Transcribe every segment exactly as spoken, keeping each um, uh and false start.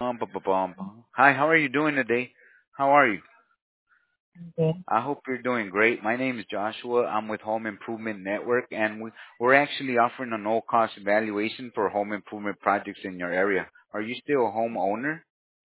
Bum, bum, bum, bum, bum. Hi, how are you doing today? How are you? Okay. I hope you're doing great. My name is Joshua. I'm with Home Improvement Network, and we, we're actually offering a no-cost evaluation for home improvement projects in your area. Are you still a homeowner?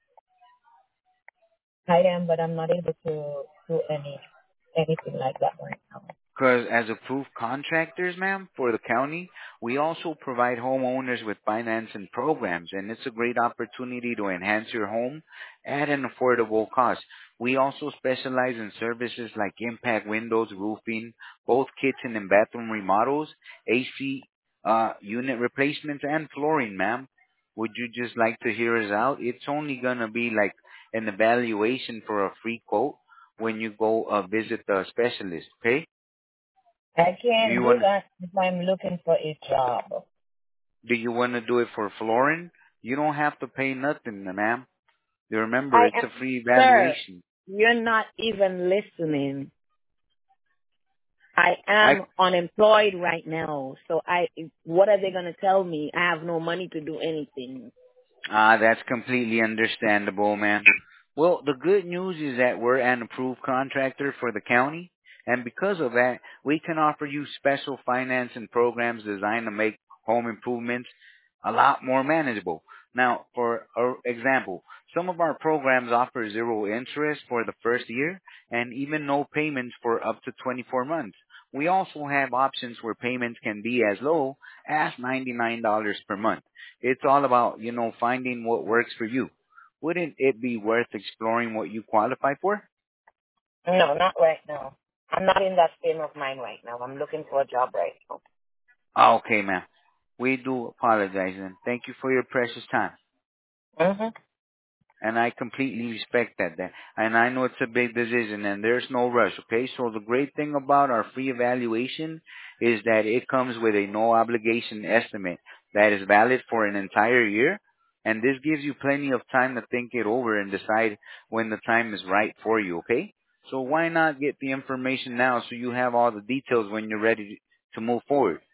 I am, but I'm not able to do any anything like that right now. Because as approved contractors, ma'am, for the county, we also provide homeowners with financing programs, and it's a great opportunity to enhance your home at an affordable cost. We also specialize in services like impact windows, roofing, both kitchen and bathroom remodels, A C uh, unit replacements, and flooring, ma'am. Would you just like to hear us out? It's only gonna be like an evaluation for a free quote when you go uh, visit the specialist, okay? I Do can't you do want that if I'm looking for a job. do you want to do it for flooring? You don't have to pay nothing, ma'am. You remember, I it's am, a free sir. evaluation. You're not even listening. I I am unemployed right now, so I. What are they gonna tell me? I have no money to do anything. Ah, that's completely understandable, man. Well, the good news is that we're an approved contractor for the county, and because of that, we can offer you special financing programs designed to make home improvements a lot more manageable. Now, for uh, example, some of our programs offer zero interest for the first year and even no payments for up to twenty-four months. We also have options where payments can be as low as ninety-nine dollars per month. It's all about, you know, finding what works for you. Wouldn't it be worth exploring what you qualify for? No, not right now. I'm not in that frame of mind right now. I'm looking for a job right now. Ah, okay, ma'am. We do apologize and thank you for your precious time. Mhm. And I completely respect that. That- And I know it's a big decision and there's no rush, okay? So the great thing about our free evaluation is that it comes with a no obligation estimate that is valid for an entire year. And this gives you plenty of time to think it over and decide when the time is right for you, okay? So why not get the information now so you have all the details when you're ready to move forward?